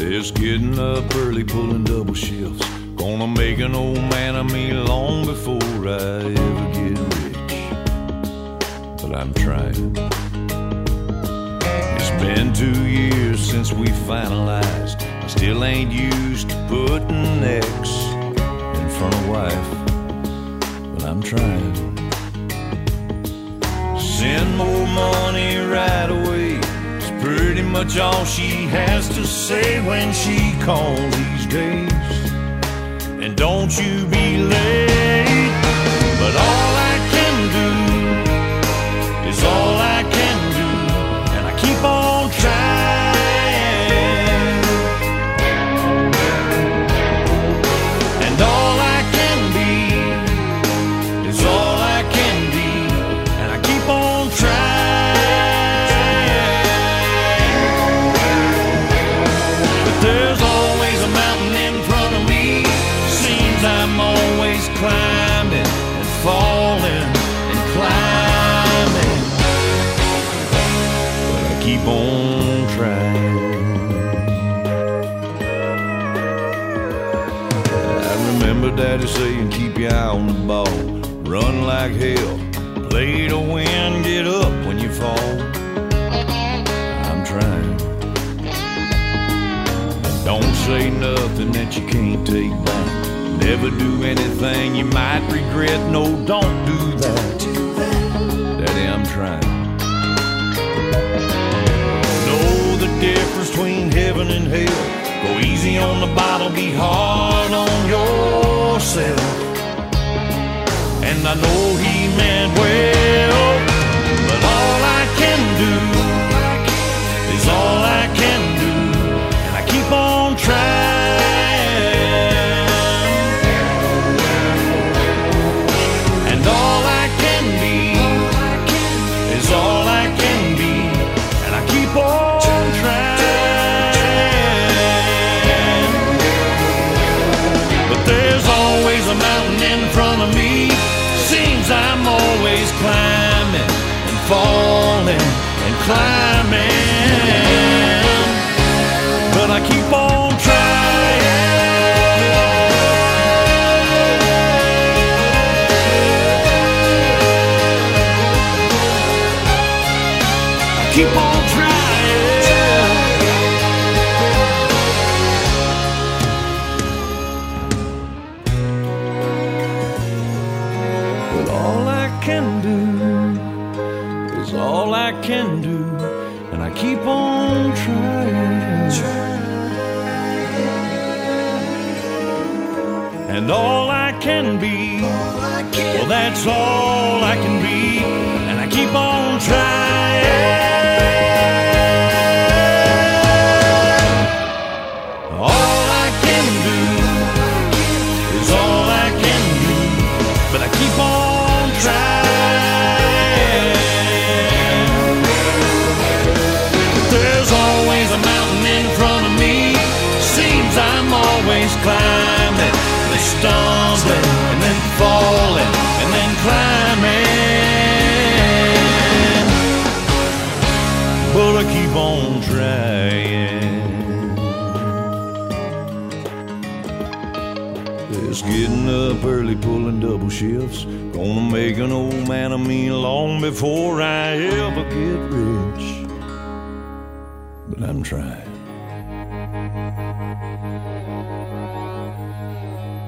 It's getting up early, pulling double shifts. Gonna make an old man of me long before I ever get rich. But I'm trying. It's been 2 years since we finalized. I still ain't used to putting X in front of wife. But I'm trying. Send more money right away. It's pretty much all she has to say when she calls these days. And don't you be late. But all I can do is all I can do, and I keep on trying. And all I can be is all I can be, and I keep on trying. But there's always a mountain in front of me. Seems I'm always climbing and falling and climbing, but I keep on trying. I remember Daddy saying, keep your eye on the ball, run like hell, play to win, get up when you fall. I'm trying. And don't say nothing that you can't take back. Never do anything you might regret. No, don't do that. Daddy, I'm trying. Know the difference between heaven and hell. Go easy on the bottle, be hard on yourself. And I know he meant well, but all I can do is all I can do, and I keep on trying. And all I can be is all I can be, and I keep on trying. But there's always a mountain in front of me. Seems I'm always climbing and falling and climbing, but I keep on trying. I keep on trying. But all I can do is all I can do, and I keep on trying. And all I can be, well, that's all I can be, and I keep on trying. All I can do is all I can do, but I keep on trying. There's always a mountain in front of me. Seems I'm always climbing, then stumbling, and then falling, and then climbing, but I keep on trying. It's getting up early, pulling double shifts. Gonna make an old man of me long before I ever get rich. But I'm trying.